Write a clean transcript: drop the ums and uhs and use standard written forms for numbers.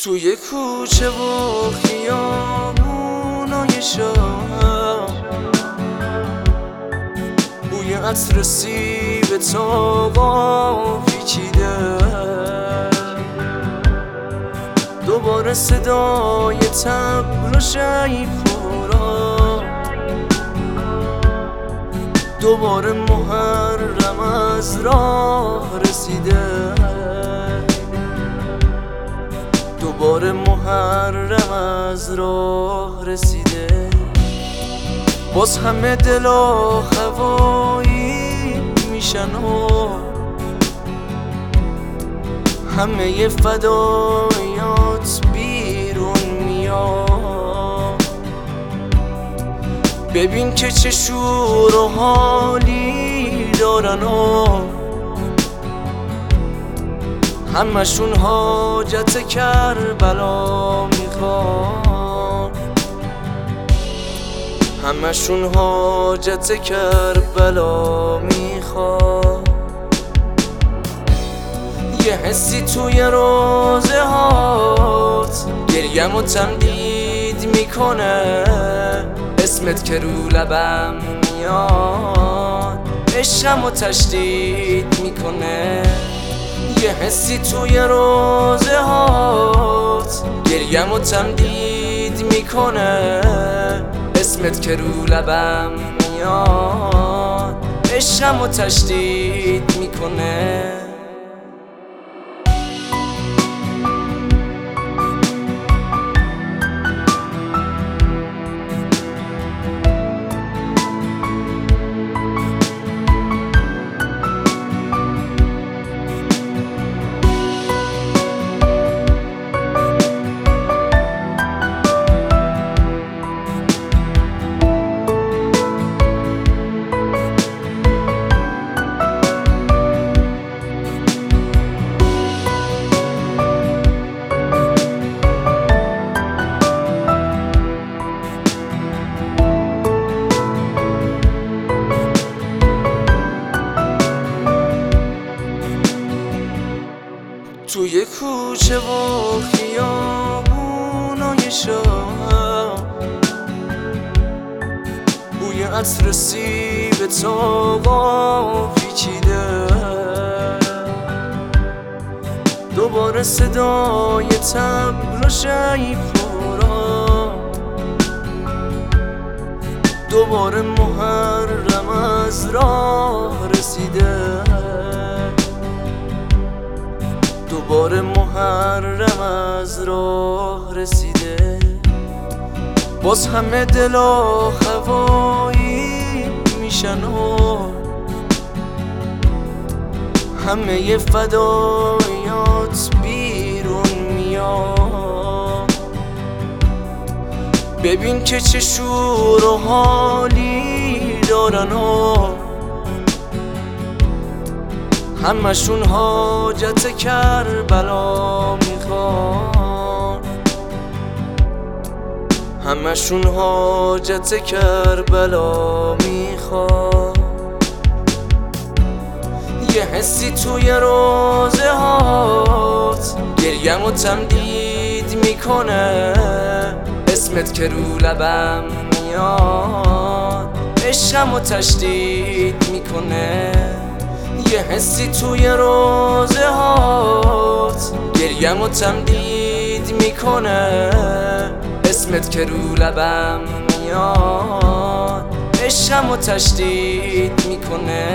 توی کوچه و خیابونای شهر بوی عطر سیب تابا پیچیده، دوباره صدای طبل و شیپورا، دوباره محرم از راه رسیده، دوباره محرم از راه رسیده. باز همه دل و هوایی میشن و همه فدایات بیرون میاد. ببین که چه شور و حالی دارن و همشون حاجت کربلا میخوان، همشون حاجت کربلا میخوان. یه حسی توی روزه هات گریم و تمدید میکنه، اسمت که رو لبم میاد عشقم و تشدید میکنه. یه حسی توی روزه هات گریم و تمدید میکنه، اسمت که رو لبم میاد عشقم و تشدید میکنه. توی کوچه و خیابونای شهر بوی عطر سیب تابا پیچیده، دوباره صدای طبل و شیپورا، دوباره محرم از راه رسیده، دوباره محرم از راه رسیده. باز همه دل و هوایی میشن و همه فدایات بیرون میاد. ببین که چه شور و حالی دارن و همشون حاجت کربلا میخوان، همشون حاجت کربلا میخوان. یه حسی توی روزه هات گریم و تمدید میکنه، اسمت که رو لبم میاد عشقم و تشدید میکنه. یه حسی توی روزه هات گریم و تمدید میکنه، اسمت که رو لبم میاد عشقم و تشدید میکنه.